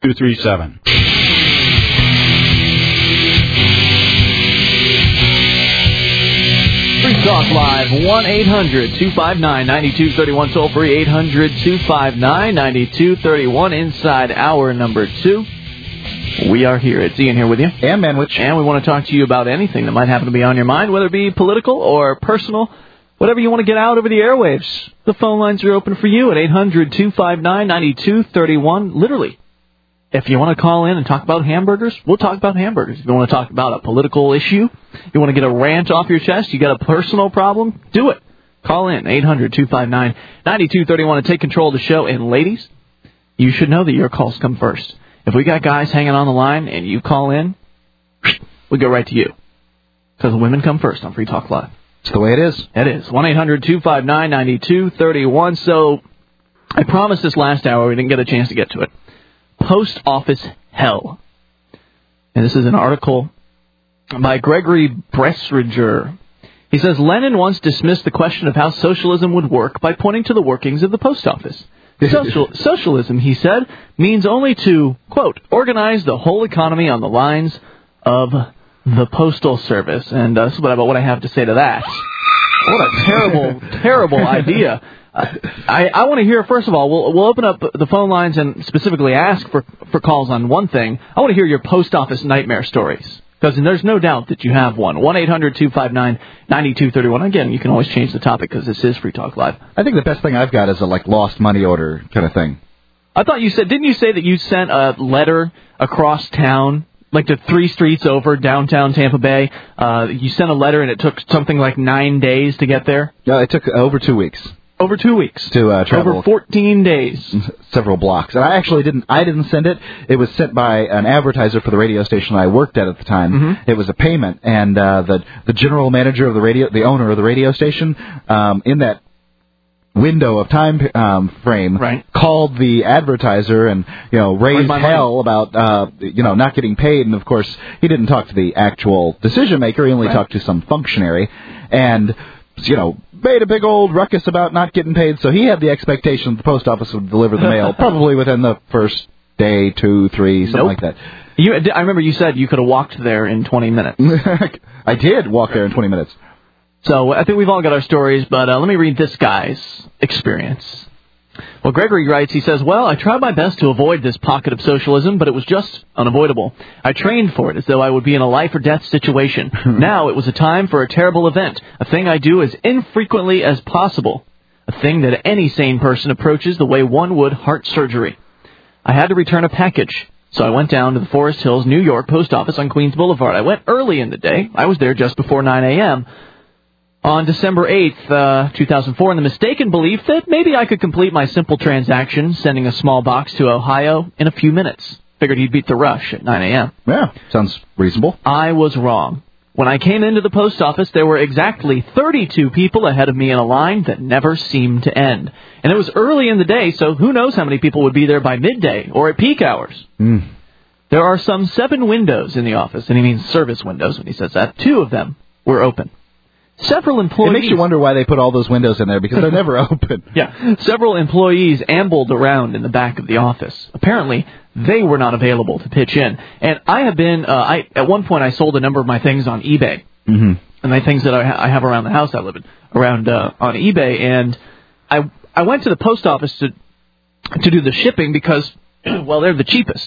237. Free Talk Live, 1-800-259-9231, toll free, 800-259-9231, inside hour number 2. We are here. It's Ian here with you. And Manwich. And we want to talk to you about anything that might happen to be on your mind, whether it be political or personal, whatever you want to get out over the airwaves. The phone lines are open for you at 800-259-9231, literally. If you want to call in and talk about hamburgers, we'll talk about hamburgers. If you want to talk about a political issue, you want to get a rant off your chest, you got a personal problem, do it. Call in, 800-259-9231, and take control of the show. And ladies, you should know that your calls come first. If we got guys hanging on the line and you call in, we go right to you. Because women come first on Free Talk Live. It's the way it is. It is. 1-800-259-9231. So I promised this last hour, we didn't get a chance to get to it. Post office hell. And this is an article by Gregory Bresringer. He says, Lenin once dismissed the question of how socialism would work by pointing to the workings of the post office. Socialism, he said, means only to, quote, organize the whole economy on the lines of the postal service. And that's about what I have to say to that. What a terrible, terrible idea. I want to hear, first of all, we'll open up the phone lines and specifically ask for calls on one thing. I want to hear your post office nightmare stories, because there's no doubt that you have one. 1-800-259-9231. Again, you can always change the topic because this is Free Talk Live. I think the best thing I've got is a lost money order kind of thing. I thought you said, didn't you say that you sent a letter across town, like to 3 streets over, downtown Tampa Bay? You sent a letter and it took something like 9 days to get there? Yeah, it took over 2 weeks. Over 2 weeks. To travel. Over 14 days. Several blocks. And I actually didn't send it. It was sent by an advertiser for the radio station I worked at the time. Mm-hmm. It was a payment, and the general manager of the owner of the radio station, in that window of time frame, right, called the advertiser and raised hell about not getting paid. And of course, he didn't talk to the actual decision maker. He only talked to some functionary, and made a big old ruckus about not getting paid. So he had the expectation that the post office would deliver the mail probably within the first day, 2, 3, something like that. I remember you said you could have walked there in 20 minutes. I did walk there in 20 minutes. So I think we've all got our stories, but let me read this guy's experience. Well, Gregory writes, he says, well, I tried my best to avoid this pocket of socialism, but it was just unavoidable. I trained for it as though I would be in a life-or-death situation. Now it was a time for a terrible event, a thing I do as infrequently as possible, a thing that any sane person approaches the way one would heart surgery. I had to return a package, so I went down to the Forest Hills, New York post office on Queens Boulevard. I went early in the day. I was there just before 9 a.m., on December 8th, 2004, in the mistaken belief that maybe I could complete my simple transaction, sending a small box to Ohio in a few minutes. Figured he'd beat the rush at 9 a.m. Yeah, sounds reasonable. I was wrong. When I came into the post office, there were exactly 32 people ahead of me in a line that never seemed to end. And it was early in the day, so who knows how many people would be there by midday or at peak hours. There are some 7 windows in the office, and he means service windows when he says that. 2 of them were open. Several employees... It makes you wonder why they put all those windows in there, because they're never open. Yeah. Several employees ambled around in the back of the office. Apparently, they were not available to pitch in. And I have been... at one point, I sold a number of my things on eBay. Mm-hmm. And the things that I have around the house I live in, around on eBay. And I went to the post office to do the shipping because, well, they're the cheapest.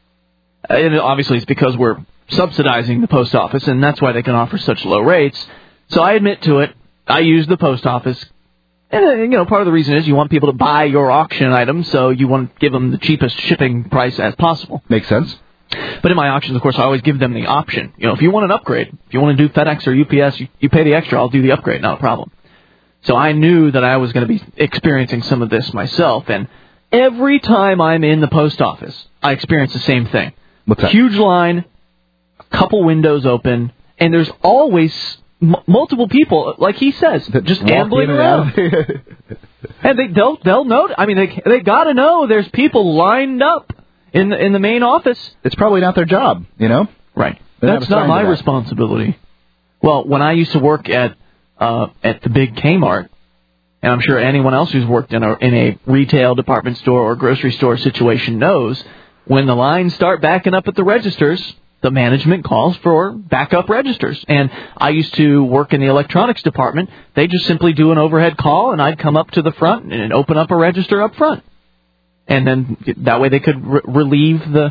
And obviously, it's because we're subsidizing the post office, and that's why they can offer such low rates. So I admit to it, I use the post office, and, part of the reason is you want people to buy your auction items, so you want to give them the cheapest shipping price as possible. Makes sense. But in my auctions, of course, I always give them the option. If you want an upgrade, if you want to do FedEx or UPS, you pay the extra, I'll do the upgrade, not a problem. So I knew that I was going to be experiencing some of this myself, and every time I'm in the post office, I experience the same thing. What's that? Huge line, a couple windows open, and there's always... multiple people, like he says, just ambling around. And they'll know. I mean, they got to know there's people lined up in the main office. It's probably not their job, Right. That's not my responsibility. Well, when I used to work at the big Kmart, and I'm sure anyone else who's worked in a retail department store or grocery store situation knows, when the lines start backing up at the registers, the management calls for backup registers. And I used to work in the electronics department. They just simply do an overhead call, and I'd come up to the front and open up a register up front. And then that way they could relieve the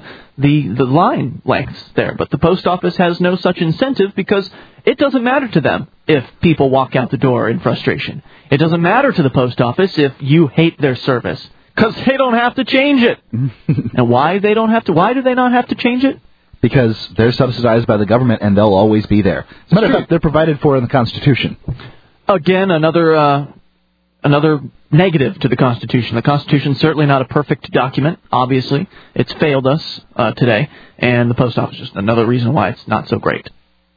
line lengths there. But the post office has no such incentive because it doesn't matter to them if people walk out the door in frustration. It doesn't matter to the post office if you hate their service because they don't have to change it. And why do they not have to change it? Because they're subsidized by the government and they'll always be there. As a matter of fact, they're provided for in the Constitution. Again, another negative to the Constitution. The Constitution's certainly not a perfect document, obviously. It's failed us today, and the post office is just another reason why it's not so great.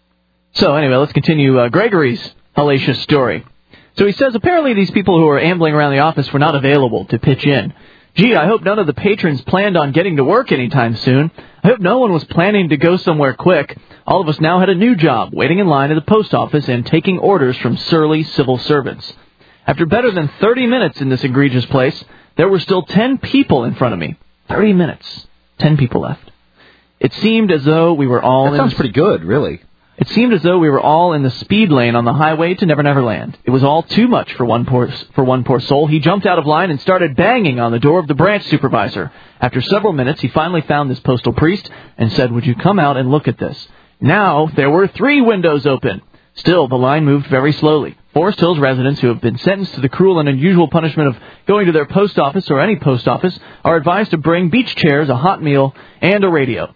So anyway, let's continue Gregory's hellacious story. So he says, apparently these people who are ambling around the office were not available to pitch in. Gee, I hope none of the patrons planned on getting to work anytime soon. I hope no one was planning to go somewhere quick. All of us now had a new job, waiting in line at the post office and taking orders from surly civil servants. After better than 30 minutes in this egregious place, there were still 10 people in front of me. 30 minutes. 10 people left. It seemed as though we were all... That sounds pretty good, really. It seemed as though we were all in the speed lane on the highway to Never Never Land. It was all too much for one poor soul. He jumped out of line and started banging on the door of the branch supervisor. After several minutes, he finally found this postal priest and said, "Would you come out and look at this?" Now, there were 3 windows open. Still, the line moved very slowly. Forest Hills residents who have been sentenced to the cruel and unusual punishment of going to their post office or any post office are advised to bring beach chairs, a hot meal, and a radio.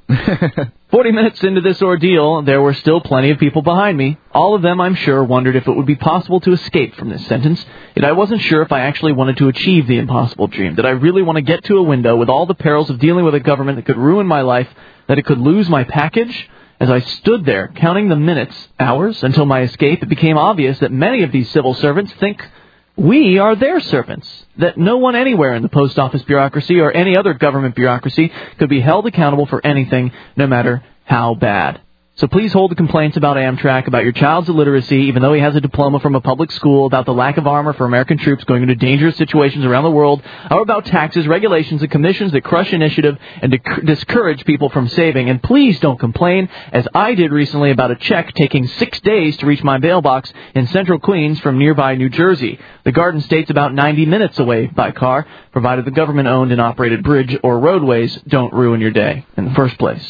40 minutes into this ordeal, there were still plenty of people behind me. All of them, I'm sure, wondered if it would be possible to escape from this sentence. Yet I wasn't sure if I actually wanted to achieve the impossible dream. Did I really want to get to a window with all the perils of dealing with a government that could ruin my life, that it could lose my package? As I stood there, counting the minutes, hours, until my escape, it became obvious that many of these civil servants think we are their servants, that no one anywhere in the post office bureaucracy or any other government bureaucracy could be held accountable for anything, no matter how bad. So please hold the complaints about Amtrak, about your child's illiteracy, even though he has a diploma from a public school, about the lack of armor for American troops going into dangerous situations around the world, or about taxes, regulations, and commissions that crush initiative and discourage people from saving. And please don't complain, as I did recently, about a check taking 6 days to reach my mailbox in central Queens from nearby New Jersey. The Garden State's about 90 minutes away by car, provided the government-owned and operated bridge or roadways don't ruin your day in the first place.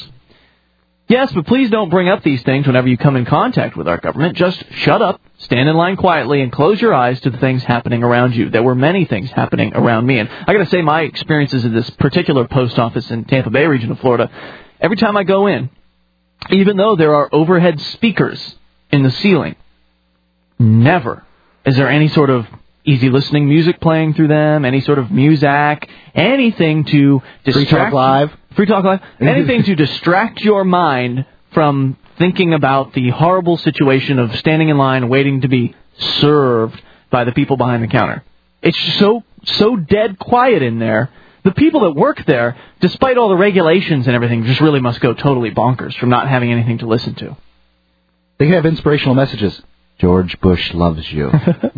Yes, but please don't bring up these things whenever you come in contact with our government. Just shut up, stand in line quietly, and close your eyes to the things happening around you. There were many things happening around me. And I got to say, my experiences at this particular post office in Tampa Bay region of Florida, every time I go in, even though there are overhead speakers in the ceiling, never is there any sort of easy listening music playing through them, any sort of muzak, anything to distract... Free Talk Live. Anything to distract your mind from thinking about the horrible situation of standing in line waiting to be served by the people behind the counter. It's so dead quiet in there. The people that work there, despite all the regulations and everything, just really must go totally bonkers from not having anything to listen to. They have inspirational messages. George Bush loves you.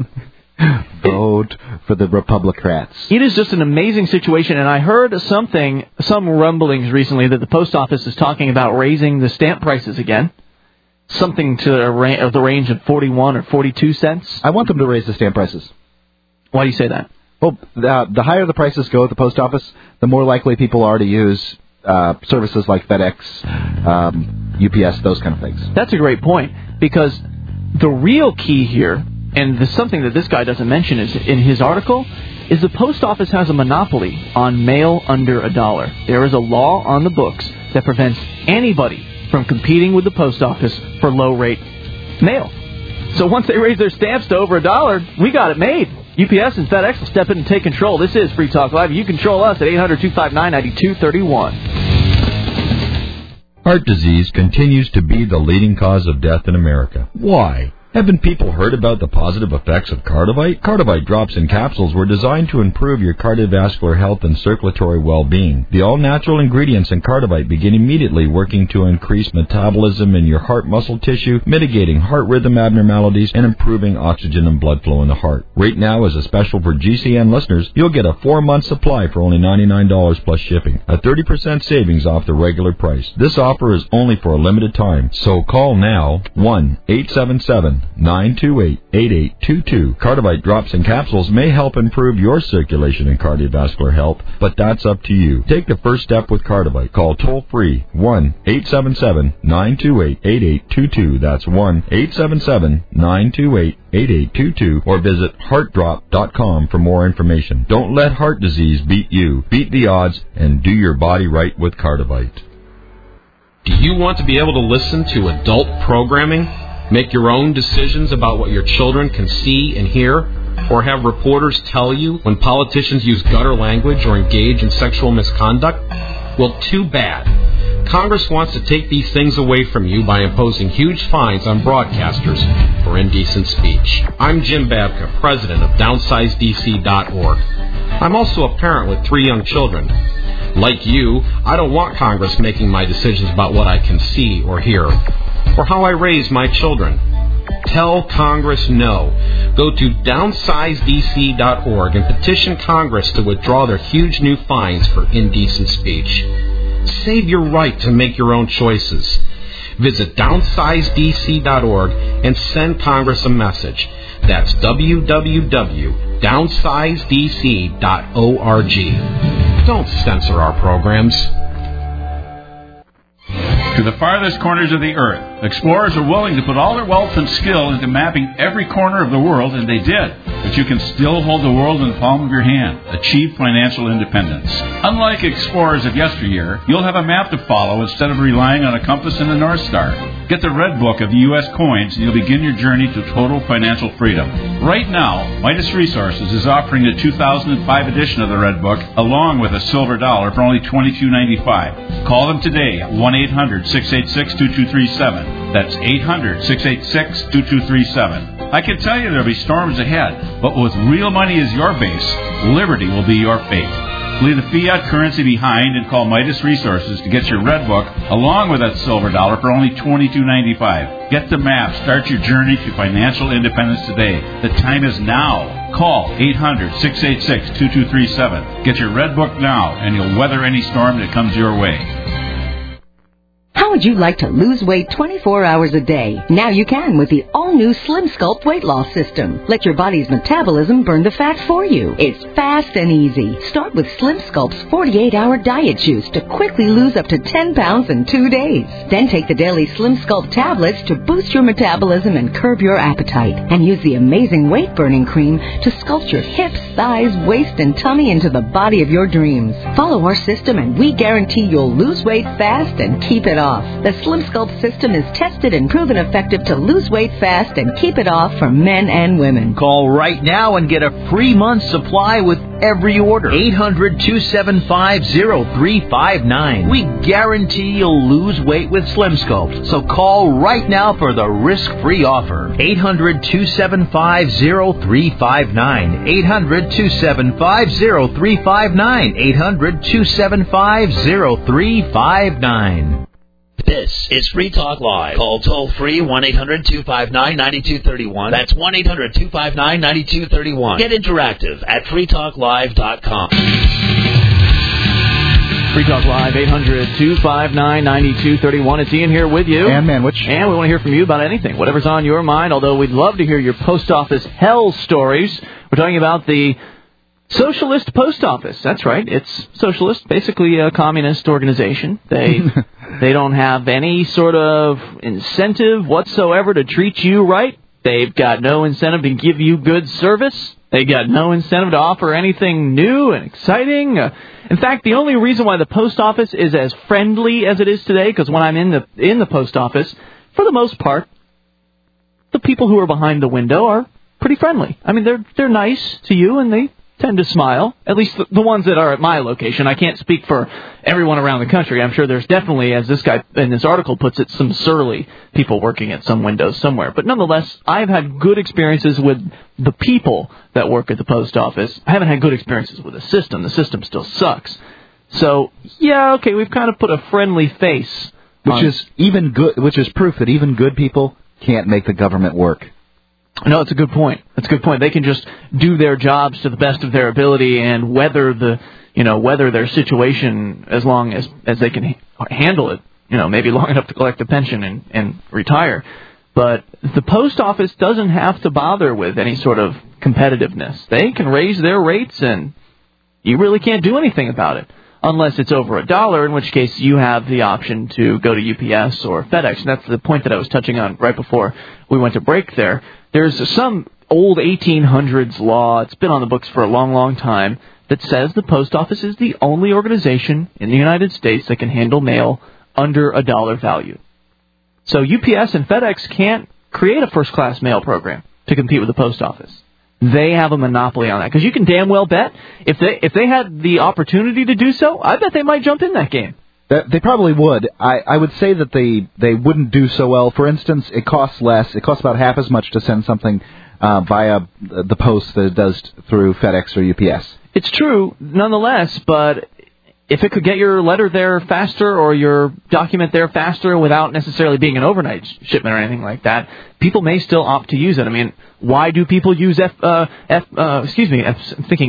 Vote for the Republicrats. It is just an amazing situation, and I heard some rumblings recently that the post office is talking about raising the stamp prices again, something to the range of 41 or 42 cents. I want them to raise the stamp prices. Why do you say that? Well, the higher the prices go at the post office, the more likely people are to use services like FedEx, UPS, those kind of things. That's a great point, because the real key here, and something that this guy doesn't mention is in his article, is the post office has a monopoly on mail under $1. There is a law on the books that prevents anybody from competing with the post office for low-rate mail. So once they raise their stamps to over $1, we got it made. UPS and FedEx will step in and take control. This is Free Talk Live. You control us at 800-259-9231. Heart disease continues to be the leading cause of death in America. Why? Haven't people heard about the positive effects of Cardivite? Cardivite drops and capsules were designed to improve your cardiovascular health and circulatory well-being. The all-natural ingredients in Cardivite begin immediately working to increase metabolism in your heart muscle tissue, mitigating heart rhythm abnormalities, and improving oxygen and blood flow in the heart. Right now, as a special for GCN listeners, you'll get a 4-month supply for only $99 plus shipping, a 30% savings off the regular price. This offer is only for a limited time, so call now, 1-877-928-8822. Cardivite drops and capsules may help improve your circulation and cardiovascular health, but that's up to you. Take the first step with Cardivite. Call toll-free 1-877-928-8822. That's 1-877-928-8822, or visit heartdrop.com for more information. Don't let heart disease beat you. Beat the odds and do your body right with Cardivite. Do you want to be able to listen to adult programming? Make your own decisions about what your children can see and hear? Or have reporters tell you when politicians use gutter language or engage in sexual misconduct? Well, too bad. Congress wants to take these things away from you by imposing huge fines on broadcasters for indecent speech. I'm Jim Babka, president of DownsizeDC.org. I'm also a parent with 3 young children. Like you, I don't want Congress making my decisions about what I can see or hear, or how I raise my children. Tell Congress no. Go to DownsizeDC.org and petition Congress to withdraw their huge new fines for indecent speech. Save your right to make your own choices. Visit DownsizeDC.org and send Congress a message. That's www.downsizedc.org. Don't censor our programs. To the farthest corners of the earth, explorers are willing to put all their wealth and skill into mapping every corner of the world, and they did. But you can still hold the world in the palm of your hand. Achieve financial independence. Unlike explorers of yesteryear, you'll have a map to follow instead of relying on a compass and a North Star. Get the Red Book of the U.S. coins, and you'll begin your journey to total financial freedom. Right now, Midas Resources is offering the 2005 edition of the Red Book, along with a silver dollar, for only $22.95. Call them today at 1-800-686-2237. That's 800-686-2237. I can tell you there'll be storms ahead, but with real money as your base, liberty will be your fate. Leave the fiat currency behind and call Midas Resources to get your Red Book along with that silver dollar for only $22.95. Get the map. Start your journey to financial independence today. The time is now. Call 800-686-2237. Get your Red Book now, and you'll weather any storm that comes your way. How would you like to lose weight 24 hours a day? Now you can with the all-new Slim Sculpt weight loss system. Let your body's metabolism burn the fat for you. It's fast and easy. Start with Slim Sculpt's 48-hour diet juice to quickly lose up to 10 pounds in 2 days. Then take the daily Slim Sculpt tablets to boost your metabolism and curb your appetite. And use the amazing weight-burning cream to sculpt your hips, thighs, waist, and tummy into the body of your dreams. Follow our system and we guarantee you'll lose weight fast and keep it off. The Slim Sculpt system is tested and proven effective to lose weight fast and keep it off for men and women. Call right now and get a free month supply with every order. 800-275-0359. We guarantee you'll lose weight with Slim Sculpt. So call right now for the risk-free offer. 800-275-0359. 800-275-0359. 800-275-0359. This is Free Talk Live. Call toll-free 1-800-259-9231. That's 1-800-259-9231. Get interactive at freetalklive.com. Free Talk Live, 800-259-9231. It's Ian here with you. And Manwich. And we want to hear from you about anything, whatever's on your mind, although we'd love to hear your post office hell stories. We're talking about the Socialist Post Office. That's right. It's socialist, basically a communist organization. They don't have any sort of incentive whatsoever to treat you right. They've got no incentive to give you good service. They got no incentive to offer anything new and exciting. In fact, the only reason why the post office is as friendly as it is today, because when I'm in the post office, for the most part, the people who are behind the window are pretty friendly. I mean, they're nice to you, and they tend to smile, at least the ones that are at my location. I can't speak for everyone around the country. I'm sure there's definitely, as this guy in this article puts it, some surly people working at some windows somewhere. But nonetheless, I've had good experiences with the people that work at the post office. I haven't had good experiences with the system. The system still sucks. So, yeah, okay, we've kind of put a friendly face. Which is proof that even good people can't make the government work. No, it's a good point. That's a good point. They can just do their jobs to the best of their ability and weather their situation as long as they can handle it. Maybe long enough to collect a pension and retire. But the post office doesn't have to bother with any sort of competitiveness. They can raise their rates, and you really can't do anything about it. Unless it's over $1, in which case you have the option to go to UPS or FedEx. And that's the point that I was touching on right before we went to break there. There's some old 1800s law, it's been on the books for a long, long time, that says the post office is the only organization in the United States that can handle mail under $1 value. So UPS and FedEx can't create a first-class mail program to compete with the post office. They have a monopoly on that. Because you can damn well bet, if they had the opportunity to do so, I bet they might jump in that game. They probably would. I would say that they wouldn't do so well. For instance, it costs less. It costs about half as much to send something via the post that it does through FedEx or UPS. It's true, nonetheless, but if it could get your letter there faster or your document there faster without necessarily being an overnight shipment or anything like that, people may still opt to use it. I mean, why do people use I'm thinking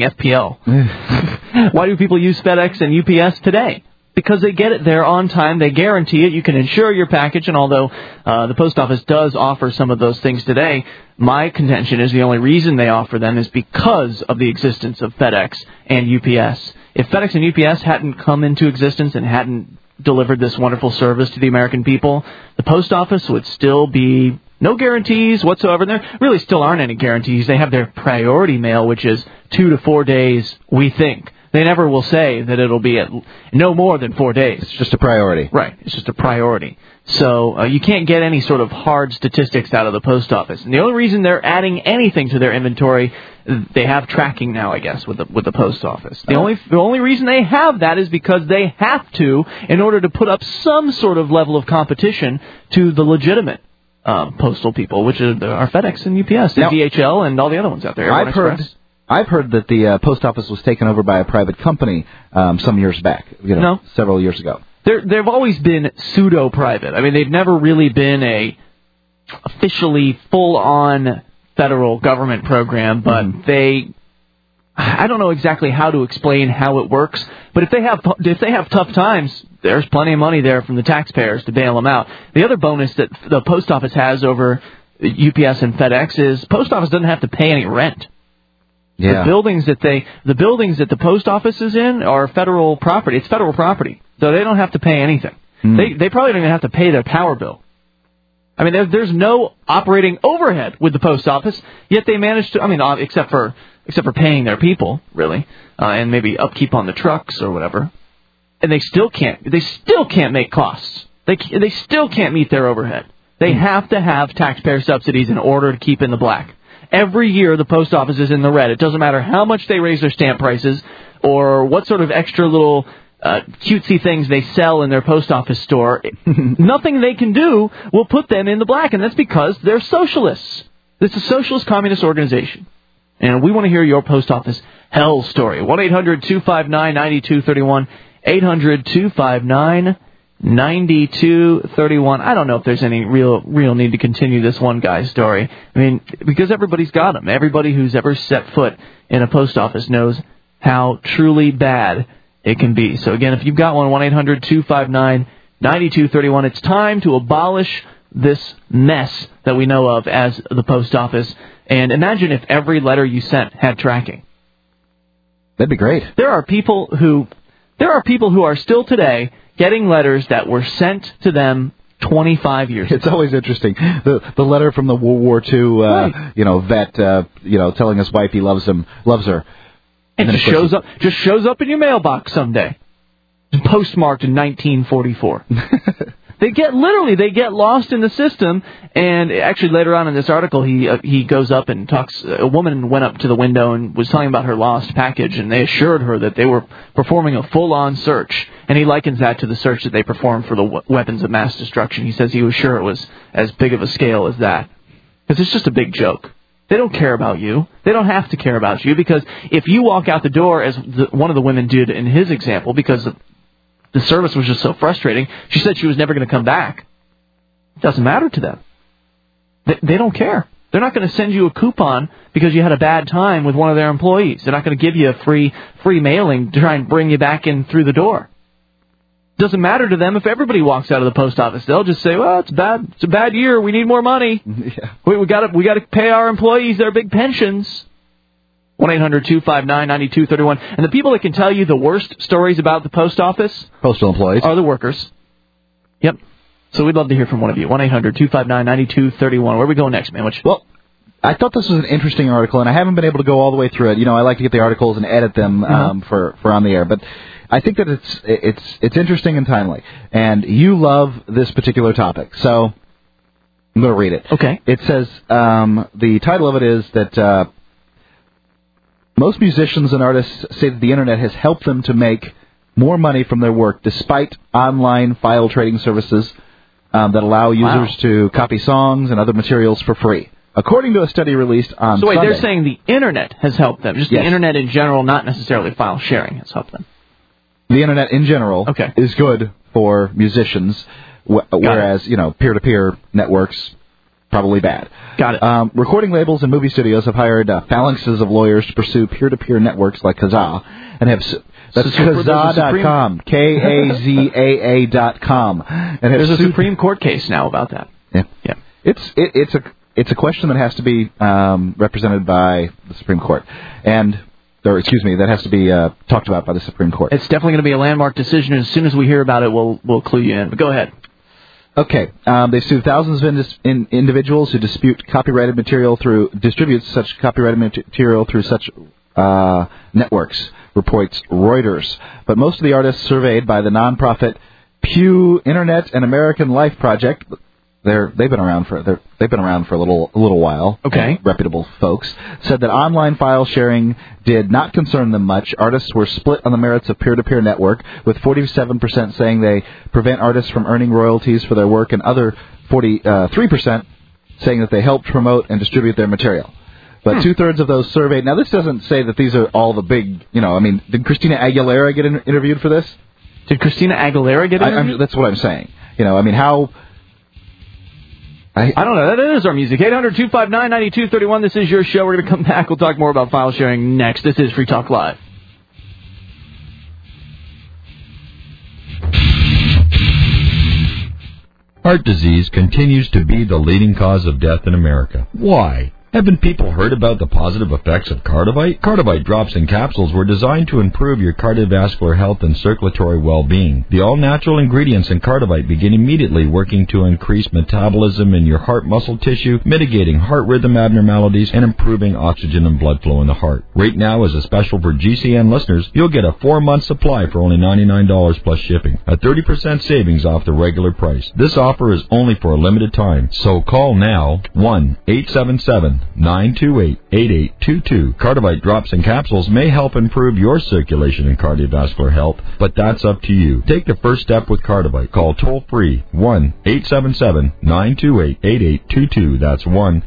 FPL. Why do people use FedEx and UPS today? Because they get it there on time, they guarantee it, you can insure your package, and although the post office does offer some of those things today, my contention is the only reason they offer them is because of the existence of FedEx and UPS. If FedEx and UPS hadn't come into existence and hadn't delivered this wonderful service to the American people, the post office would still be no guarantees whatsoever. There really still aren't any guarantees. They have their priority mail, which is 2 to 4 days, we think. They never will say that it'll be at no more than 4 days. It's just a priority. Right. It's just a priority. So you can't get any sort of hard statistics out of the post office. And the only reason they're adding anything to their inventory, they have tracking now, I guess, with the post office. The only reason they have that is because they have to in order to put up some sort of level of competition to the legitimate postal people, which are FedEx and UPS and DHL and all the other ones out there. I've heard that the post office was taken over by a private company some years back, several years ago. They've always been pseudo-private. I mean, they've never really been a officially full-on federal government program, but I don't know exactly how to explain how it works, but if they have tough times, there's plenty of money there from the taxpayers to bail them out. The other bonus that the post office has over UPS and FedEx is post office doesn't have to pay any rent. Yeah. The buildings that the post office is in are federal property. It's federal property, so they don't have to pay anything. They probably don't even have to pay their power bill. I mean, there's no operating overhead with the post office, yet they manage to. I mean, except for paying their people, really, and maybe upkeep on the trucks or whatever. And they still can't make costs. They still can't meet their overhead. They have to have taxpayer subsidies in order to keep in the black. Every year, the post office is in the red. It doesn't matter how much they raise their stamp prices or what sort of extra little cutesy things they sell in their post office store. Nothing they can do will put them in the black, and that's because they're socialists. It's a socialist communist organization. And we want to hear your post office hell story. 1-800-259-9231, 800-259-9231. I don't know if there's any real need to continue this one guy's story. I mean, because everybody's got them. Everybody who's ever set foot in a post office knows how truly bad it can be. So again, if you've got one, 1-800-259-9231. It's time to abolish this mess that we know of as the post office. And imagine if every letter you sent had tracking. That'd be great. There are people who are still today getting letters that were sent to them 25 years ago. It's always interesting. The letter from the World War II, vet, telling his wife he loves her. And just shows up in your mailbox someday. Postmarked in 1944. They get lost in the system. And actually, later on in this article, he goes up and talks. A woman went up to the window and was telling about her lost package, and they assured her that they were performing a full-on search. And he likens that to the search that they performed for the weapons of mass destruction. He says he was sure it was as big of a scale as that, because it's just a big joke. They don't care about you. They don't have to care about you, because if you walk out the door, as one of the women did in his example, because the service was just so frustrating, she said she was never going to come back. It doesn't matter to them. They don't care. They're not going to send you a coupon because you had a bad time with one of their employees. They're not going to give you a free mailing to try and bring you back in through the door. It doesn't matter to them if everybody walks out of the post office. They'll just say, well, it's bad. It's a bad year. We need more money. Yeah. We got to pay our employees their big pensions. 1-800-259-9231. And the people that can tell you the worst stories about the post office, postal employees, are the workers. Yep. So we'd love to hear from one of you. 1-800-259-9231. Where are we going next, man? Well, I thought this was an interesting article, and I haven't been able to go all the way through it. You know, I like to get the articles and edit them for on the air, but I think that it's interesting and timely. And you love this particular topic, so I'm going to read it. Okay. It says the title of it is that most musicians and artists say that the internet has helped them to make more money from their work, despite online file trading services that allow users to copy songs and other materials for free. According to a study released on So wait, Sunday, they're saying the internet has helped them. Just the internet in general, not necessarily file sharing, has helped them. The internet in general is good for musicians, whereas, peer-to-peer networks, probably bad. Got it. Recording labels and movie studios have hired phalanxes of lawyers to pursue peer-to-peer networks like Kazaa, and have... That's Kazaa.com, Kazaa.com. And there's a Supreme Court case now about that. Yeah. It's a question that has to be represented by the Supreme Court, that has to be talked about by the Supreme Court. It's definitely going to be a landmark decision, and as soon as we hear about it, we'll clue you in. But go ahead. Okay. They sued thousands of individuals who distribute such copyrighted material through such networks, reports Reuters. But most of the artists surveyed by the nonprofit Pew Internet and American Life Project, they've been around for a little while. Okay. Reputable folks said that online file sharing did not concern them much. Artists were split on the merits of peer-to-peer network, with 47% saying they prevent artists from earning royalties for their work, and other 43% saying that they help promote and distribute their material. But two-thirds of those surveyed... Now, this doesn't say that these are all the big... did Christina Aguilera get interviewed for this? Did Christina Aguilera get interviewed? That's what I'm saying. How... I don't know. That is our music. 800-259-9231. This is your show. We're going to come back. We'll talk more about file sharing next. This is Free Talk Live. Heart disease continues to be the leading cause of death in America. Why? Haven't people heard about the positive effects of Cardivite? Cardivite drops and capsules were designed to improve your cardiovascular health and circulatory well-being. The all-natural ingredients in Cardivite begin immediately working to increase metabolism in your heart muscle tissue, mitigating heart rhythm abnormalities, and improving oxygen and blood flow in the heart. Right now, as a special for GCN listeners, you'll get a 4-month supply for only $99 plus shipping, a 30% savings off the regular price. This offer is only for a limited time, so call now, 1-877-928-8822. Cardivite drops and capsules may help improve your circulation and cardiovascular health, but that's up to you. Take the first step with Cardivite. Call toll-free 1-877-928-8822. That's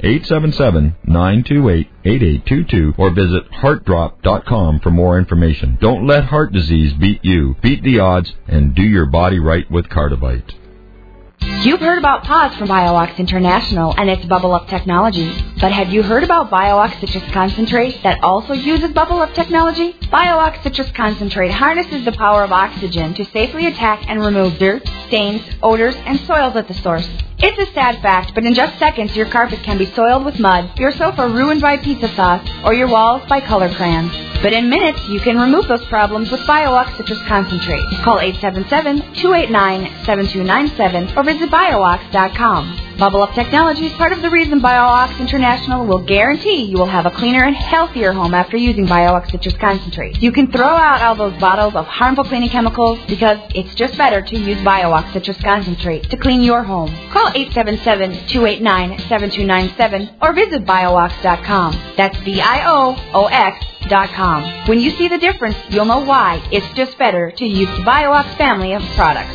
1-877-928-8822. Or visit heartdrop.com for more information. Don't let heart disease beat you. Beat the odds and do your body right with Cardivite. You've heard about PAWS from BioOx International and its Bubble Up technology. But have you heard about BioOx Citrus Concentrate that also uses Bubble Up technology? BioOx Citrus Concentrate harnesses the power of oxygen to safely attack and remove dirt, stains, odors, and soils at the source. It's a sad fact, but in just seconds, your carpet can be soiled with mud, your sofa ruined by pizza sauce, or your walls by color crayons. But in minutes, you can remove those problems with BioOx Citrus Concentrate. Call 877-289-7297 or visit BioOx.com. Bubble Up Technology is part of the reason BioOx International will guarantee you will have a cleaner and healthier home after using BioOx Citrus Concentrate. You can throw out all those bottles of harmful cleaning chemicals because it's just better to use BioOx Citrus Concentrate to clean your home. Call 877-289-7297 or visit BioOx.com. That's BIOOX.com. When you see the difference, you'll know why it's just better to use the BioOx family of products.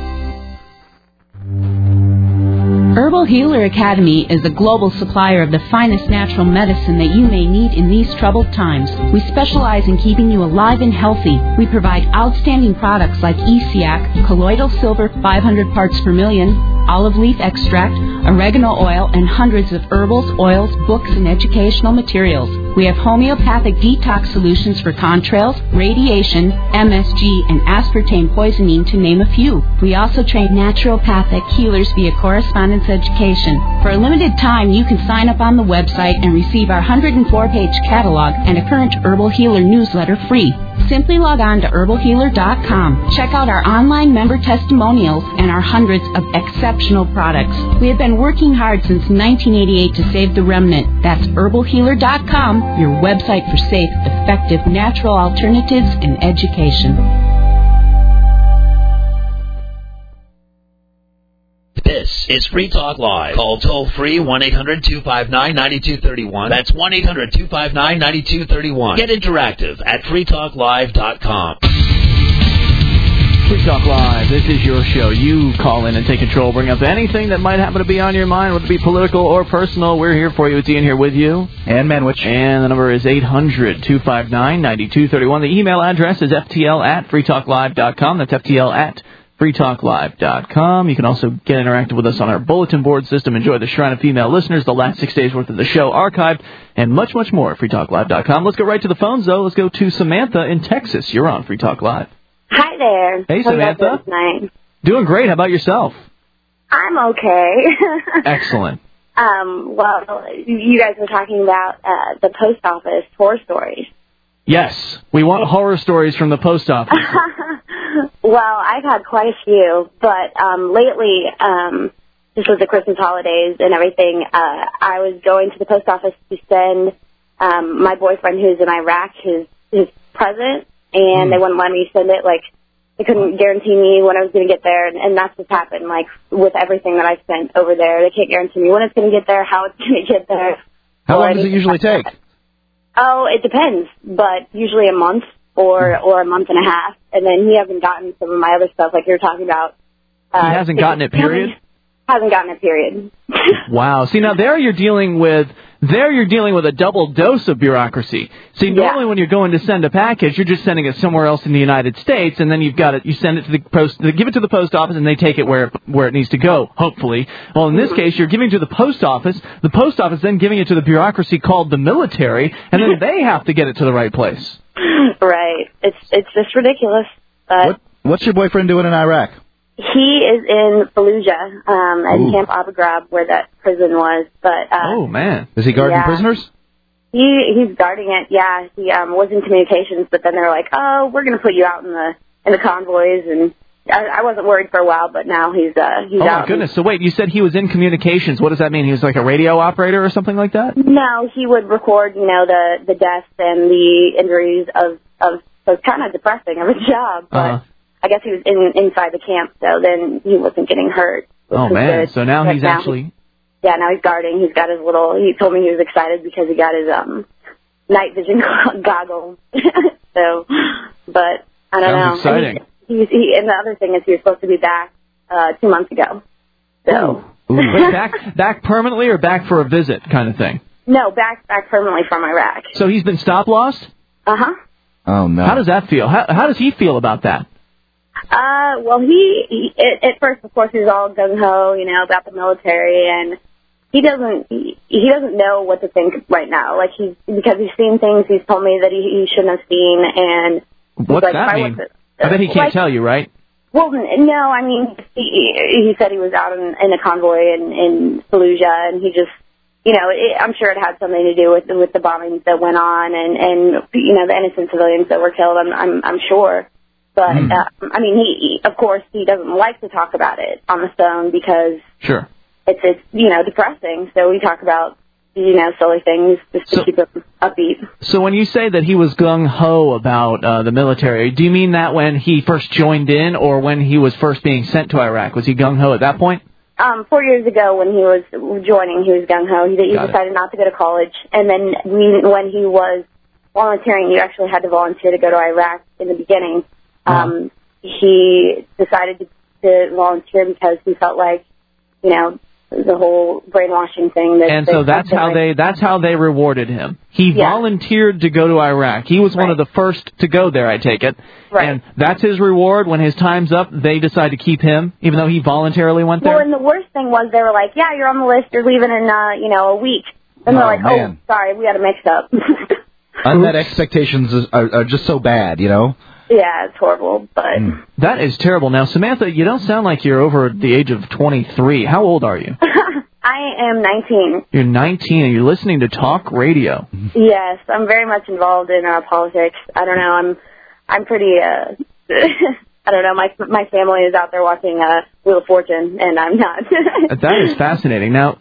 Herbal Healer Academy is a global supplier of the finest natural medicine that you may need in these troubled times. We specialize in keeping you alive and healthy. We provide outstanding products like ESIAC, colloidal silver 500 parts per million, olive leaf extract, oregano oil, and hundreds of herbals, oils, books, and educational materials. We have homeopathic detox solutions for contrails, radiation, MSG, and aspartame poisoning, to name a few. We also train naturopathic healers via correspondence education. For a limited time, you can sign up on the website and receive our 104-page catalog and a current Herbal Healer newsletter free. Simply log on to herbalhealer.com. Check out our online member testimonials and our hundreds of exceptional products. We have been working hard since 1988 to save the remnant. That's herbalhealer.com, your website for safe, effective, natural alternatives in education. This is Free Talk Live. Call toll-free 1-800-259-9231. That's 1-800-259-9231. Get interactive at freetalklive.com. Free Talk Live, this is your show. You call in and take control. Bring up anything that might happen to be on your mind, whether it be political or personal. We're here for you. It's Ian here with you. And Manwich. And the number is 800-259-9231. The email address is ftl@freetalklive.com. That's ftl at freetalklive.com. You can also get interactive with us on our bulletin board system. Enjoy the Shrine of Female Listeners, the last 6 days' worth of the show archived, and much, much more at freetalklive.com. Let's go right to the phones, though. Let's go to Samantha in Texas. You're on Free Talk Live. Hi there. Hey, Samantha. Night? Doing great. How about yourself? I'm okay. Excellent. Well, you guys were talking about the post office horror stories. Yes, we want horror stories from the post office. Well, I've had quite a few, but lately, just with the Christmas holidays and everything, I was going to the post office to send my boyfriend, who's in Iraq, his present, and they wouldn't let me send it. Like, they couldn't guarantee me when I was going to get there, and that's what's happened. Like, with everything that I've sent over there, they can't guarantee me when it's going to get there, how it's going to get there. How long does it usually take? Oh, it depends, but usually a month or a month and a half. And then he hasn't gotten some of my other stuff, like you were talking about. He hasn't gotten it, period? Hasn't gotten it, period. Wow. See, now there you're dealing with a double dose of bureaucracy. See, normally when you're going to send a package, you're just sending it somewhere else in the United States, and then you send it to the post, they give it to the post office, and they take it where it needs to go, hopefully. Well, in this case, you're giving it to the post office then giving it to the bureaucracy called the military, and then they have to get it to the right place. Right. It's just ridiculous. What's your boyfriend doing in Iraq? He is in Fallujah, at Camp Abu Ghraib, where that prison was. But oh man, is he guarding prisoners? He's guarding it. Yeah, he was in communications, but then they were like, "Oh, we're going to put you out in the convoys." And I wasn't worried for a while, but now he's out. Oh my goodness! So wait, you said he was in communications. What does that mean? He was like a radio operator or something like that? No, he would record, the deaths and the injuries of. So it's kind of depressing of a job, but. I guess he was inside the camp, so then he wasn't getting hurt. Oh, man. So now he's actually... Yeah, now he's guarding. He's got his little... He told me he was excited because he got his night vision goggles. So, but I don't know. Sounds exciting. And the other thing is he was supposed to be back 2 months ago. So. But back permanently or back for a visit kind of thing? No, back permanently from Iraq. So he's been stop-lost? Uh-huh. Oh, no. How does that feel? How does he feel about that? Well, he at first, of course, he was all gung-ho, about the military, and he doesn't know what to think right now. Like, because he's seen things he's told me that he shouldn't have seen, and... What's that mean? I bet he can't tell you, right? Well, no, I mean, he said he was out in a convoy in Fallujah, and he just... I'm sure it had something to do with the bombings that went on, and the innocent civilians that were killed, I'm sure. But, I mean, he of course, he doesn't like to talk about it on the phone because... Sure. it's depressing. So we talk about silly things just to keep him upbeat. So when you say that he was gung-ho about the military, do you mean that when he first joined in or when he was first being sent to Iraq? Was he gung-ho at that point? 4 years ago when he was joining, he was gung-ho. He decided not to go to college. And then when he was volunteering, you actually had to volunteer to go to Iraq in the beginning. He decided to volunteer because he felt like, the whole brainwashing thing. So that's how they rewarded him. He volunteered to go to Iraq. He was one of the first to go there, I take it. Right. And that's his reward. When his time's up, they decide to keep him, even though he voluntarily went there? Well, and the worst thing was they were like, yeah, you're on the list. You're leaving in, a week. And they're like, man. oh, sorry, we had a mix-up. Unmet expectations are just so bad, Yeah, it's horrible, but... That is terrible. Now, Samantha, you don't sound like you're over the age of 23. How old are you? I am 19. You're 19, and you're listening to talk radio. Yes, I'm very much involved in politics. I don't know, I'm pretty... I don't know, my family is out there watching Wheel of Fortune, and I'm not. That is fascinating. Now...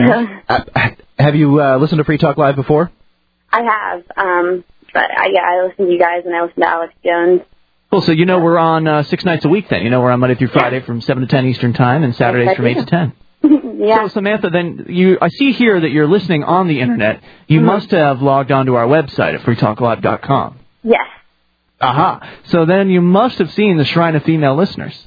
have you listened to Free Talk Live before? I have. But I listen to you guys, and I listen to Alex Jones. Cool. So we're on 6 nights a week then. We're on Monday through Friday from 7 to 10 Eastern Time, and Saturdays from 8 to 10. Yeah. So Samantha, then I see here that you're listening on the internet. You must have logged onto our website at freetalklive.com. Yes. Aha. So then you must have seen the Shrine of Female Listeners.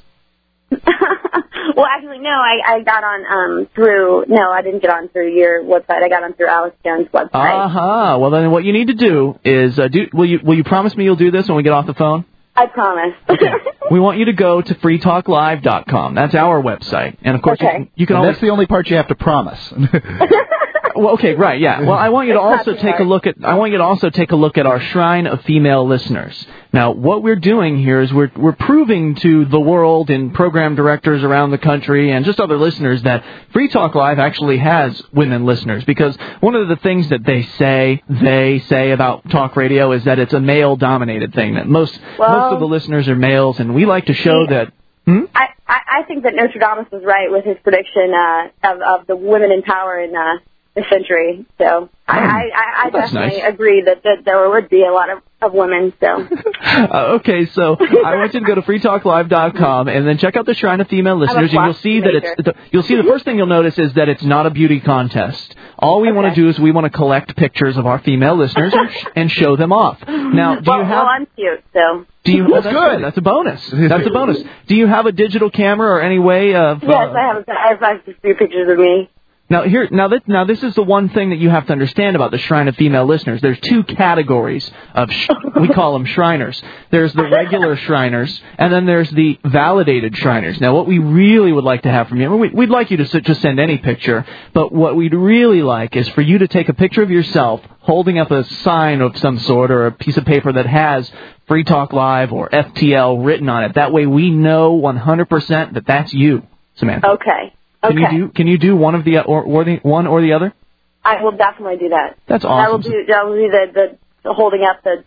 Well, actually, no. I got on through. No, I didn't get on through your website. I got on through Alex Jones' website. Aha. Well, then what you need to do is will you promise me you'll do this when we get off the phone? I promise. Okay. We want you to go to freetalklive.com. That's our website, and of course you can. That's the only part you have to promise. Well, okay, right, yeah. Well, I want you to also take a look at our Shrine of Female Listeners. Now, what we're doing here is we're proving to the world and program directors around the country and just other listeners that Free Talk Live actually has women listeners, because one of the things that they say about talk radio is that it's a male-dominated thing, that most of the listeners are males, and we like to show that... I think that Nostradamus was right with his prediction of the women in power in the century. So I definitely agree that there would be a lot of women. So okay, so I want you to go to freetalklive.com and then check out the Shrine of Female Listeners, and you'll see that the first thing you'll notice is that it's not a beauty contest. All we want to do is we want to collect pictures of our female listeners and show them off. Now, I'm cute, so. That's good. That's a bonus. That's a bonus. Do you have a digital camera or any way of? Yes, I have just 3 pictures of me. Now this is the one thing that you have to understand about the Shrine of Female Listeners. There's 2 categories of we call them Shriners. There's the regular Shriners, and then there's the validated Shriners. Now, what we really would like to have from you, we'd like you to just send any picture, but what we'd really like is for you to take a picture of yourself holding up a sign of some sort or a piece of paper that has Free Talk Live or FTL written on it. That way we know 100% that that's you, Samantha. Okay. Can you do one of the one or the other? I will definitely do that. That's awesome. I will do the holding up the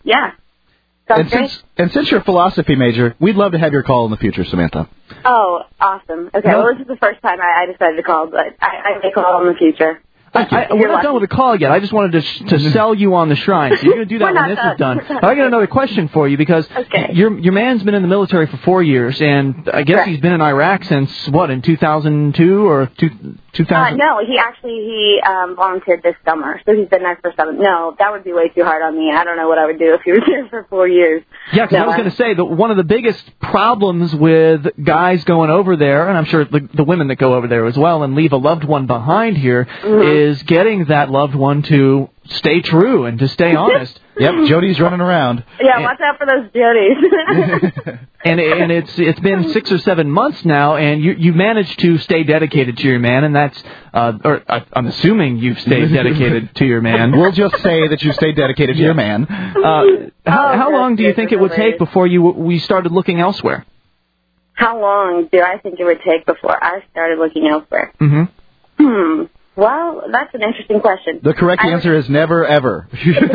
And since you're a philosophy major, we'd love to have your call in the future, Samantha. Oh, awesome. Okay, well, this is the first time I decided to call, but I may call in the future. We're not done with the call yet. I just wanted to sell you on the Shrine. So you're going to do that when this is done. But I got another question for you, because your man's been in the military for 4 years, and I guess he's been in Iraq since, in 2002 or 2000? No, he volunteered this summer, so he's been there for 7. No, that would be way too hard on me. I don't know what I would do if he was there for 4 years. Yeah, because I was going to say that one of the biggest problems with guys going over there, and I'm sure the women that go over there as well and leave a loved one behind here, is getting that loved one to stay true and to stay honest. Yep, Jody's running around. Yeah, watch out for those Jodys. and it's been 6 or 7 months now, and you managed to stay dedicated to your man, and that's I'm assuming you've stayed dedicated to your man. We'll just say that you stayed dedicated to your man. How long do you think it would take before we started looking elsewhere? How long do I think it would take before I started looking elsewhere? Well, that's an interesting question. The correct answer is never, ever.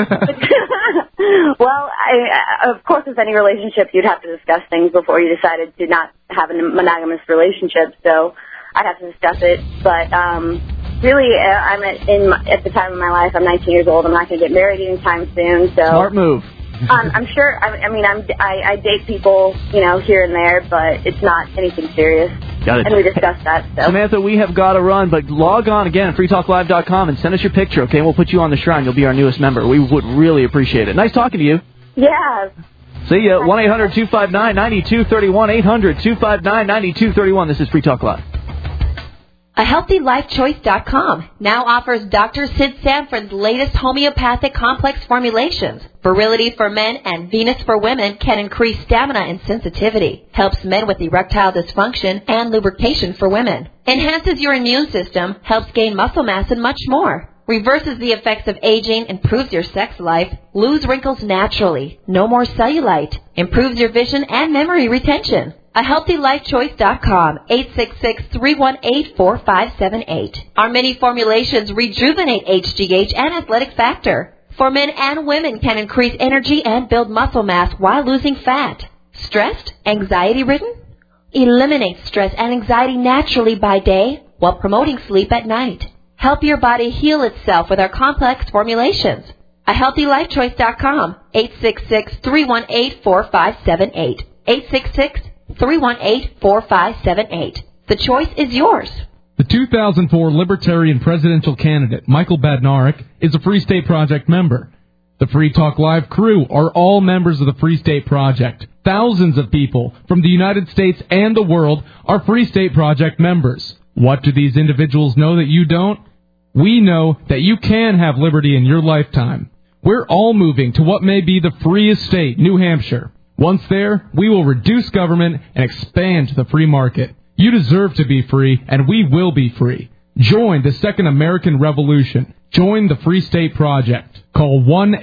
Well, of course, with any relationship, you'd have to discuss things before you decided to not have a monogamous relationship. So I'd have to discuss it. But really, I'm at the time of my life. I'm 19 years old. I'm not going to get married anytime soon. So smart move. I'm sure. I date people, here and there, but it's not anything serious. Got it. And we discussed that. So. Samantha, we have got to run, but log on again at freetalklive.com and send us your picture, okay? We'll put you on the shrine. You'll be our newest member. We would really appreciate it. Nice talking to you. Yeah. See ya. 1-800-259-9231. 800-259-9231. This is Free Talk Live. AHealthyLifeChoice.com now offers Dr. Sid Sanford's latest homeopathic complex formulations. Virility for men and Venus for women can increase stamina and sensitivity. Helps men with erectile dysfunction and lubrication for women. Enhances your immune system, helps gain muscle mass, and much more. Reverses the effects of aging, improves your sex life, lose wrinkles naturally, no more cellulite, improves your vision and memory retention. AHealthyLifeChoice.com, 866-318-4578. Our many formulations rejuvenate HGH and athletic factor. For men and women can increase energy and build muscle mass while losing fat. Stressed? Anxiety-ridden? Eliminate stress and anxiety naturally by day while promoting sleep at night. Help your body heal itself with our complex formulations. AHealthyLifeChoice.com, 866-318-4578. 866-318-4578. The choice is yours. The 2004 Libertarian presidential candidate, Michael Badnarik, is a Free State Project member. The Free Talk Live crew are all members of the Free State Project. Thousands of people from the United States and the world are Free State Project members. What do these individuals know that you don't? We know that you can have liberty in your lifetime. We're all moving to what may be the freest state, New Hampshire. Once there, we will reduce government and expand the free market. You deserve to be free, and we will be free. Join the Second American Revolution. Join the Free State Project. Call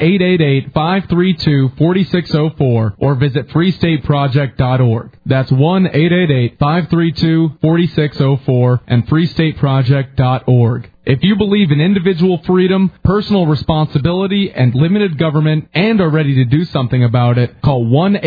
1-888-532-4604 or visit freestateproject.org. That's 1-888-532-4604 and freestateproject.org. If you believe in individual freedom, personal responsibility, and limited government and are ready to do something about it, call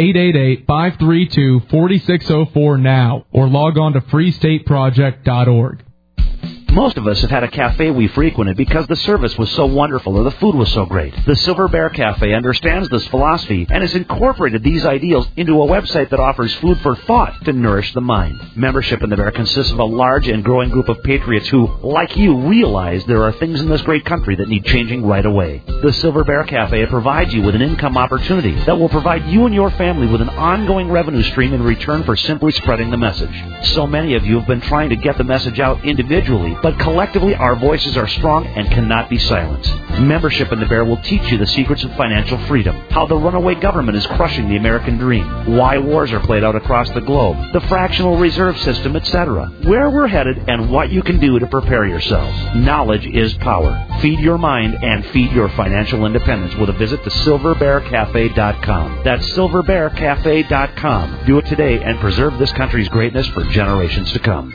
1-888-532-4604 now or log on to freestateproject.org. Most of us have had a cafe we frequented because the service was so wonderful or the food was so great. The Silver Bear Cafe understands this philosophy and has incorporated these ideals into a website that offers food for thought to nourish the mind. Membership in the Bear consists of a large and growing group of patriots who, like you, realize there are things in this great country that need changing right away. The Silver Bear Cafe provides you with an income opportunity that will provide you and your family with an ongoing revenue stream in return for simply spreading the message. So many of you have been trying to get the message out individually, but collectively our voices are strong and cannot be silenced. Membership in the Bear will teach you the secrets of financial freedom, how the runaway government is crushing the American dream, why wars are played out across the globe, the fractional reserve system, etc., where we're headed, and what you can do to prepare yourselves. Knowledge is power. Feed your mind and feed your financial independence with a visit to silverbearcafe.com. That's silverbearcafe.com. Do it today and preserve this country's greatness for generations to come.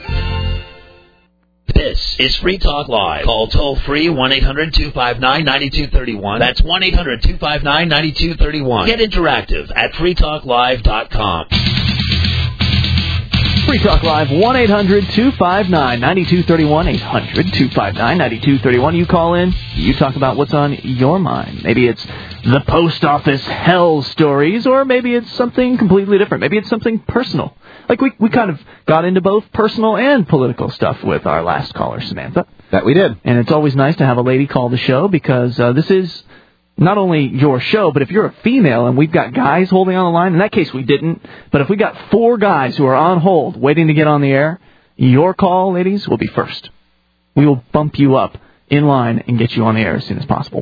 This is Free Talk Live. Call toll-free 1-800-259-9231. That's 1-800-259-9231. Get interactive at freetalklive.com. Free Talk Live, 1-800-259-9231. 800-259-9231. You call in, you talk about what's on your mind. Maybe it's the post office hell stories, or maybe it's something completely different. Maybe it's something personal. Like we kind of got into both personal and political stuff with our last caller, Samantha. That we did. And it's always nice to have a lady call the show because this is not only your show, but if you're a female and we've got guys holding on the line, in that case we didn't, but if we got 4 guys who are on hold waiting to get on the air, your call, ladies, will be first. We will bump you up in line and get you on the air as soon as possible.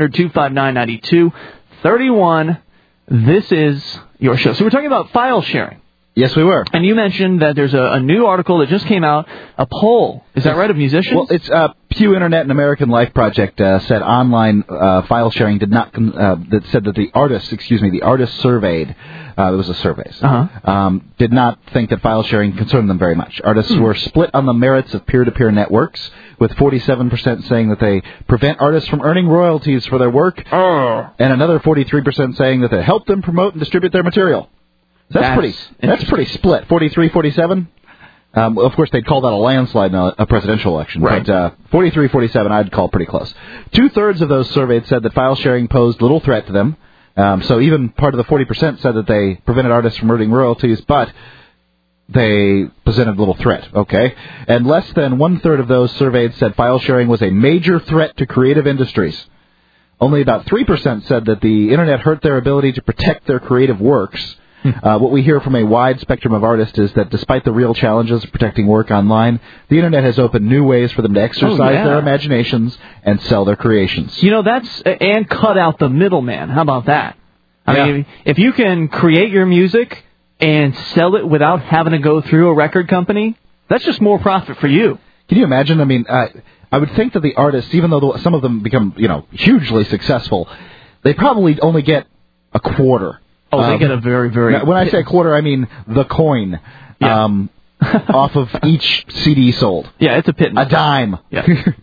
1-800-259-9231. This is your show. So we're talking about file sharing. Yes, we were. And you mentioned that there's a new article that just came out, a poll, is that right, of musicians? Well, it's Pew Internet and American Life Project said online file sharing did not, that said that the artists surveyed, there was a survey, did not think that file sharing concerned them very much. Artists were split on the merits of peer-to-peer networks, with 47% saying that they prevent artists from earning royalties for their work, and another 43% saying that they help them promote and distribute their material. That's pretty split. 43, 47? Of course, they'd call that a landslide in a presidential election. Right. But 43-47, I'd call pretty close. 2/3 of those surveyed said that file sharing posed little threat to them. So even part of the 40% said that they prevented artists from earning royalties, but they presented little threat. Okay. And less than 1/3 of those surveyed said file sharing was a major threat to creative industries. Only about 3% said that the Internet hurt their ability to protect their creative works. What we hear from a wide spectrum of artists is that despite the real challenges of protecting work online, the Internet has opened new ways for them to exercise their imaginations and sell their creations. You know, and cut out the middleman. How about that? I mean, if you can create your music and sell it without having to go through a record company, that's just more profit for you. Can you imagine? I mean, I would think that the artists, even though some of them become, hugely successul, they probably only get a quarter. Oh, they get a very, very... When I say a quarter, I mean the coin off of each CD sold. Yeah, it's a pittance. A dime. Yeah.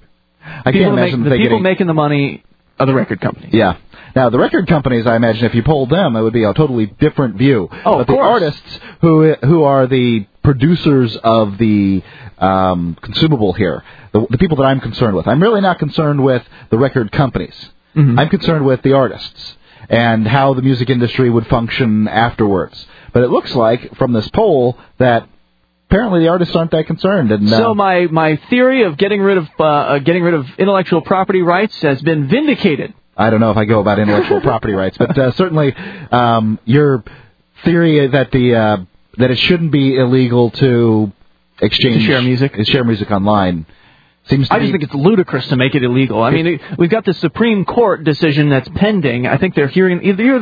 I can't imagine the people making the money are the record companies. Yeah. Now, the record companies, I imagine, if you polled them, it would be a totally different view. Oh, but the artists who are the producers of the consumable here, the people that I'm concerned with, I'm really not concerned with the record companies. Mm-hmm. I'm concerned with the artists and how the music industry would function afterwards. But it looks like, from this poll, that apparently the artists aren't that concerned. And so my theory of getting rid of intellectual property rights has been vindicated. I don't know if I go about intellectual property rights, but certainly your theory that that it shouldn't be illegal to share music online seems to I just think it's ludicrous to make it illegal. I mean, we've got the Supreme Court decision that's pending. I think they're hearing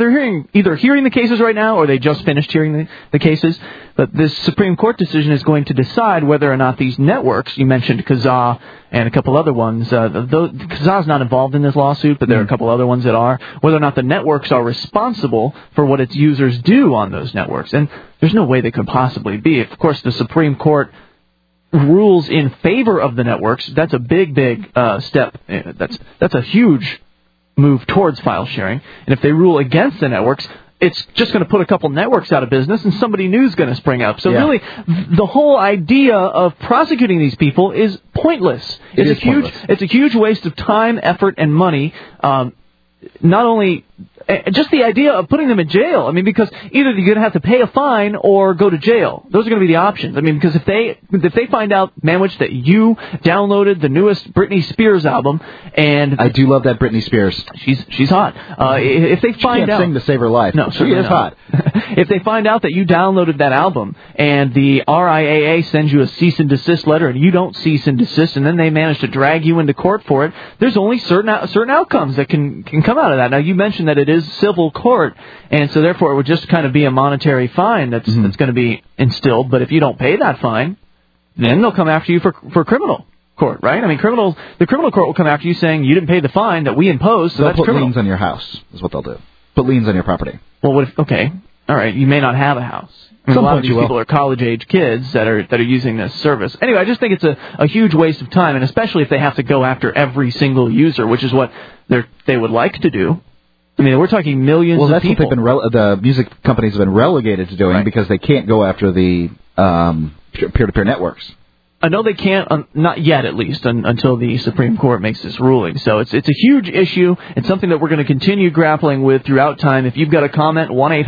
the cases right now, or they just finished hearing the cases. But this Supreme Court decision is going to decide whether or not these networks, you mentioned Kazaa and a couple other ones, Kazaa's not involved in this lawsuit, but there are a couple other ones that are, whether or not the networks are responsible for what its users do on those networks. And there's no way they could possibly be. Of course, the Supreme Court rules in favor of the networks. That's a big step. That's a huge move towards file sharing. And if they rule against the networks, it's just going to put a couple networks out of business, and somebody new is going to spring up. So really, the whole idea of prosecuting these people is pointless. It's a huge waste of time, effort, and money. Not only just the idea of putting them in jail. I mean, because either you're going to have to pay a fine or go to jail. Those are going to be the options. I mean, because if they find out, Manwich, that you downloaded the newest Britney Spears album, and I do love that Britney Spears. She's hot. If they find out, sing to save her life. No, she is hot. If they find out that you downloaded that album and the RIAA sends you a cease and desist letter and you don't cease and desist, and then they manage to drag you into court for it, there's only certain outcomes that can come out of that. Now, you mentioned that it is civil court, and so therefore it would just kind of be a monetary fine that's going to be instilled. But if you don't pay that fine, then they'll come after you for criminal court, right? I mean, the criminal court will come after you saying you didn't pay the fine that we imposed, so they'll that's put criminal. liens on your house, is what they'll do. Put liens on your property. Well, what if, okay, all right, you may not have a house. I mean, a lot of these people are college-age kids that are using this service. Anyway, I just think it's a huge waste of time, and especially if they have to go after every single user, which is what they would like to do. I mean, we're talking millions of people. Well, that's what the music companies have been relegated to doing, because they can't go after the peer-to-peer networks. I know they can't, not yet at least, until the Supreme Court makes this ruling. So it's a huge issue. It's something that we're going to continue grappling with throughout time. If you've got a comment,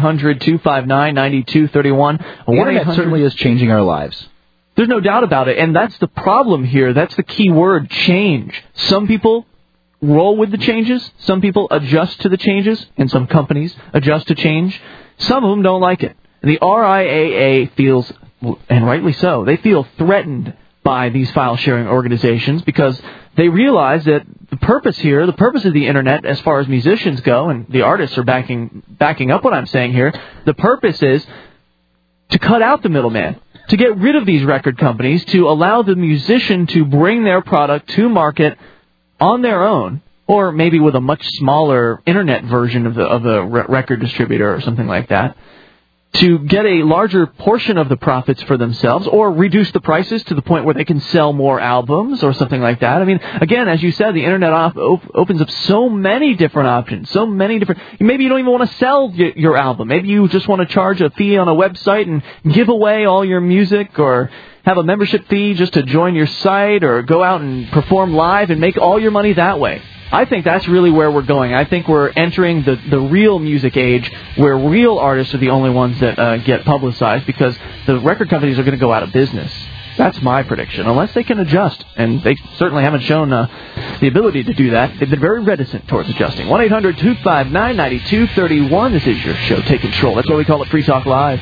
1-800-259-9231. The Internet certainly is changing our lives. There's no doubt about it, and that's the problem here. That's the key word, change. Some people roll with the changes. Some people adjust to the changes, and some companies adjust to change. Some of them don't like it. And the RIAA feels, and rightly so, they feel threatened by these file-sharing organizations because they realize that the purpose of the Internet, as far as musicians go, and the artists are backing up what I'm saying here, the purpose is to cut out the middleman, to get rid of these record companies, to allow the musician to bring their product to market on their own, or maybe with a much smaller Internet version of the record distributor or something like that. to get a larger portion of the profits for themselves, or reduce the prices to the point where they can sell more albums or something like that. I mean, again, as you said, the Internet opens up so many different options, so many different... Maybe you don't even want to sell your album. Maybe you just want to charge a fee on a website and give away all your music, or have a membership fee just to join your site, or go out and perform live and make all your money that way. I think that's really where we're going. I think we're entering the real music age, where real artists are the only ones that get publicized, because the record companies are going to go out of business. That's my prediction, unless they can adjust. And they certainly haven't shown the ability to do that. They've been very reticent towards adjusting. 1-800-259-9231. This is your show. Take control. That's why we call it Free Talk Live.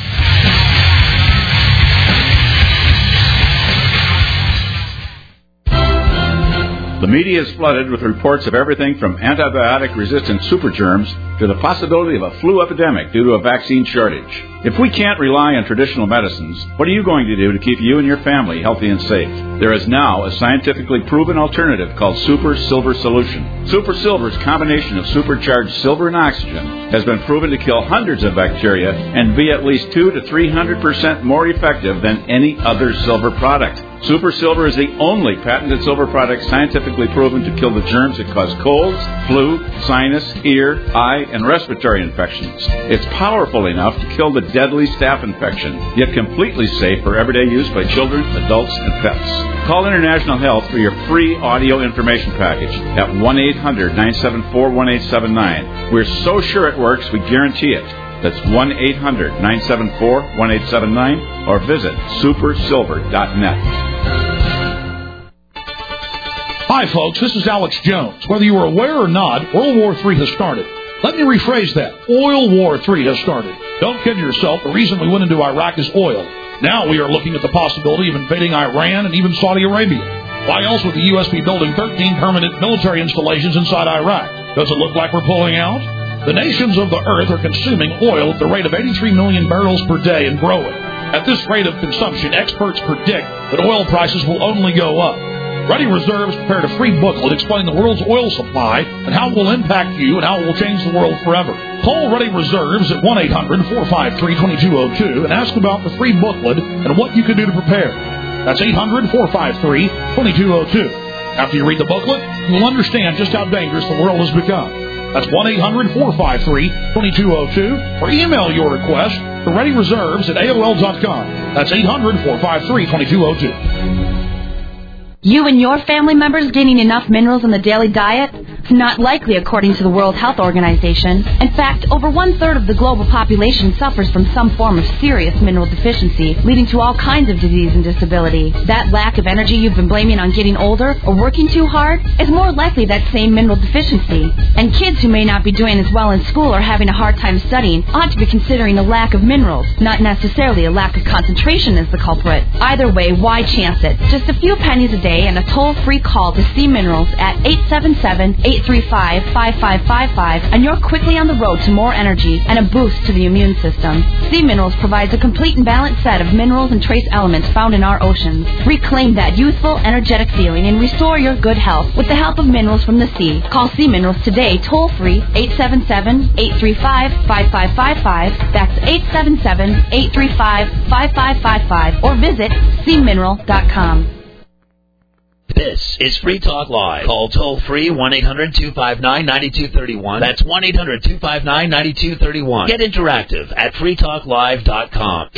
The media is flooded with reports of everything from antibiotic-resistant supergerms to the possibility of a flu epidemic due to a vaccine shortage. If we can't rely on traditional medicines, what are you going to do to keep you and your family healthy and safe? There is now a scientifically proven alternative called Super Silver Solution. Super Silver's combination of supercharged silver and oxygen has been proven to kill hundreds of bacteria and be at least 200 to 300% more effective than any other silver product. Super Silver is the only patented silver product scientifically proven to kill the germs that cause colds, flu, sinus, ear, eye, and respiratory infections. It's powerful enough to kill the deadly staph infection, yet completely safe for everyday use by children, adults, and pets. Call International Health for your free audio information package at 1-800-974-1879. We're so sure it works, we guarantee it. That's 1-800-974-1879 or visit supersilver.net. Hi, folks. This is Alex Jones. Whether you are aware or not, World War III has started. Let me rephrase that. Oil War III has started. Don't kid yourself. The reason we went into Iraq is oil. Now we are looking at the possibility of invading Iran and even Saudi Arabia. Why else would the U.S. be building 13 permanent military installations inside Iraq? Does it look like we're pulling out? The nations of the earth are consuming oil at the rate of 83 million barrels per day and growing. At this rate of consumption, experts predict that oil prices will only go up. Ready Reserves prepared a free booklet explaining the world's oil supply and how it will impact you and how it will change the world forever. Call Ready Reserves at 1-800-453-2202 and ask about the free booklet and what you can do to prepare. That's 800-453-2202. After you read the booklet, you will understand just how dangerous the world has become. That's 1-800-453-2202, or email your request to ReadyReserves@AOL.com. That's 800-453-2202. You and your family members getting enough minerals in the daily diet? Not likely, according to the World Health Organization. In fact, over 1/3 of the global population suffers from some form of serious mineral deficiency, leading to all kinds of disease and disability. That lack of energy you've been blaming on getting older or working too hard is more likely that same mineral deficiency. And kids who may not be doing as well in school or having a hard time studying ought to be considering a lack of minerals, not necessarily a lack of concentration as the culprit. Either way, why chance it? Just a few pennies a day and a toll-free call to Sea Minerals at 877-835-5555, and you're quickly on the road to more energy and a boost to the immune system. Sea Minerals provides a complete and balanced set of minerals and trace elements found in our oceans. Reclaim that youthful, energetic feeling and restore your good health with the help of minerals from the sea. Call Sea Minerals today, toll-free, 877-835-5555. That's 877-835-5555, or visit seamineral.com. This is Free Talk Live. Call toll-free 1-800-259-9231. That's 1-800-259-9231. Get interactive at freetalklive.com.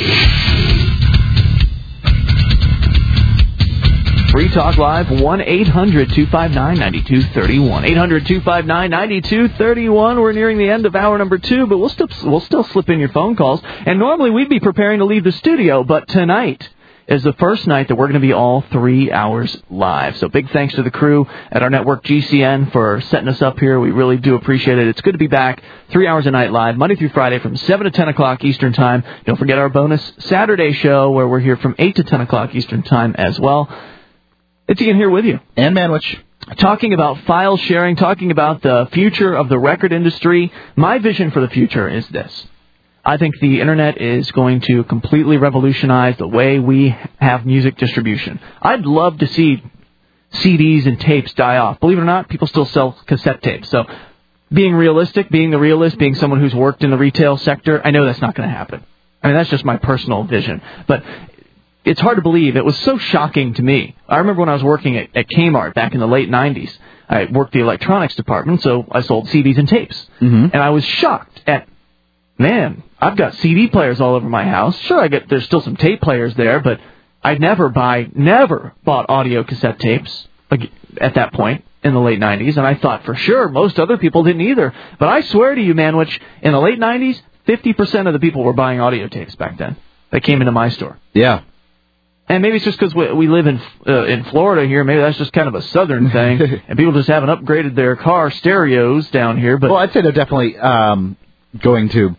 Free Talk Live, 1-800-259-9231. 800-259-9231. We're nearing the end of hour number 2, but we'll still slip in your phone calls. And normally we'd be preparing to leave the studio, but tonight is the first night that we're going to be all 3 hours live. So big thanks to the crew at our network, GCN, for setting us up here. We really do appreciate it. It's good to be back 3 hours a night live, Monday through Friday from 7 to 10 o'clock Eastern Time. Don't forget our bonus Saturday show where we're here from 8 to 10 o'clock Eastern Time as well. It's Ian here with you. And Manwich. Talking about file sharing, talking about the future of the record industry. My vision for the future is this. I think the Internet is going to completely revolutionize the way we have music distribution. I'd love to see CDs and tapes die off. Believe it or not, people still sell cassette tapes. So being realistic, being the realist, being someone who's worked in the retail sector, I know that's not going to happen. I mean, that's just my personal vision. But it's hard to believe. It was so shocking to me. I remember when I was working at Kmart back in the late 90s. I worked the electronics department, so I sold CDs and tapes. Mm-hmm. And I was shocked at, man, I've got CD players all over my house. Sure, there's still some tape players there, but I'd never bought audio cassette tapes at that point in the late 90s, and I thought for sure most other people didn't either. But I swear to you, Manwich, in the late 90s, 50% of the people were buying audio tapes back then. They came into my store. Yeah. And maybe it's just because we live in Florida here. Maybe that's just kind of a southern thing, and people just haven't upgraded their car stereos down here. But well, I'd say they're definitely going to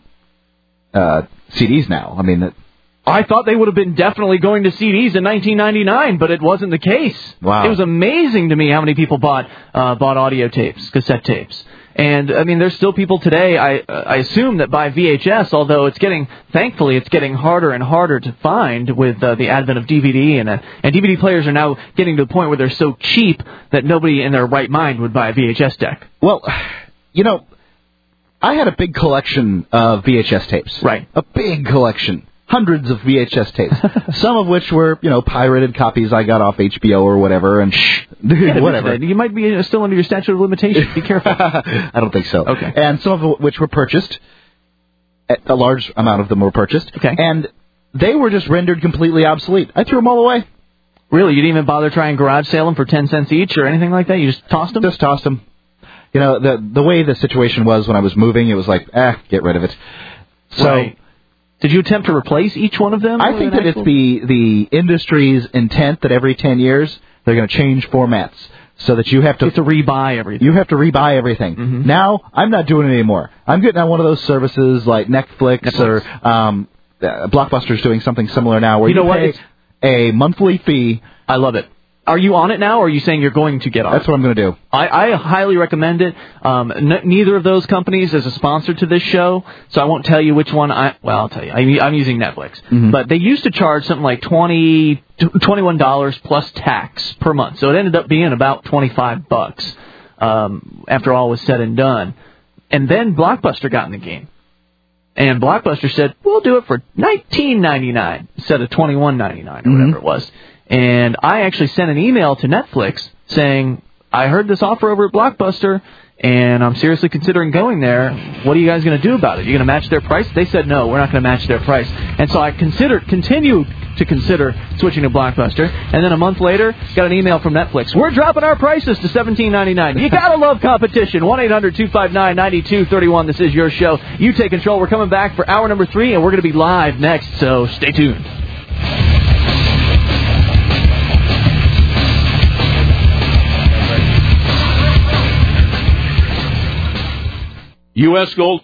CDs now. I mean, I thought they would have been definitely going to CDs in 1999, but it wasn't the case. Wow. It was amazing to me how many people bought audio tapes, cassette tapes. And, I mean, there's still people today, I assume, that buy VHS, although thankfully, it's getting harder and harder to find with the advent of DVD. And DVD players are now getting to the point where they're so cheap that nobody in their right mind would buy a VHS deck. Well, you know, I had a big collection of VHS tapes. Right. A big collection. Hundreds of VHS tapes. Some of which were, pirated copies I got off HBO or whatever, and whatever. You might be still under your statute of limitations. Be careful. I don't think so. Okay. And some of which were purchased. A large amount of them were purchased. Okay. And they were just rendered completely obsolete. I threw them all away. Really? You didn't even bother trying garage sale them for 10 cents each or anything like that? You just tossed them? Just tossed them. You know, the way the situation was when I was moving, it was like, get rid of it. So. Right. Did you attempt to replace each one of them? I think that it's the industry's intent that every 10 years they're going to change formats so that you have to rebuy everything. You have to rebuy everything. Mm-hmm. Now, I'm not doing it anymore. I'm getting on one of those services like Netflix. Or Blockbuster's doing something similar now where you pay a monthly fee. I love it. Are you on it now, or are you saying you're going to get on That's what I'm going to do. I highly recommend it. Neither of those companies is a sponsor to this show, so I won't tell you which one. I'll tell you. I'm using Netflix. Mm-hmm. But they used to charge something like $21 plus tax per month, so it ended up being about $25 after all was said and done. And then Blockbuster got in the game. And Blockbuster said, we'll do it for $19.99 instead of $21.99 or whatever it was. And I actually sent an email to Netflix saying, I heard this offer over at Blockbuster, and I'm seriously considering going there. What are you guys going to do about it? Are you going to match their price? They said, no, we're not going to match their price. And so I continued to consider switching to Blockbuster. And then a month later, got an email from Netflix. We're dropping our prices to $17.99. You got to love competition. 1-800-259-9231. This is your show. You take control. We're coming back for hour number 3, and we're going to be live next, so stay tuned. U.S. Gold.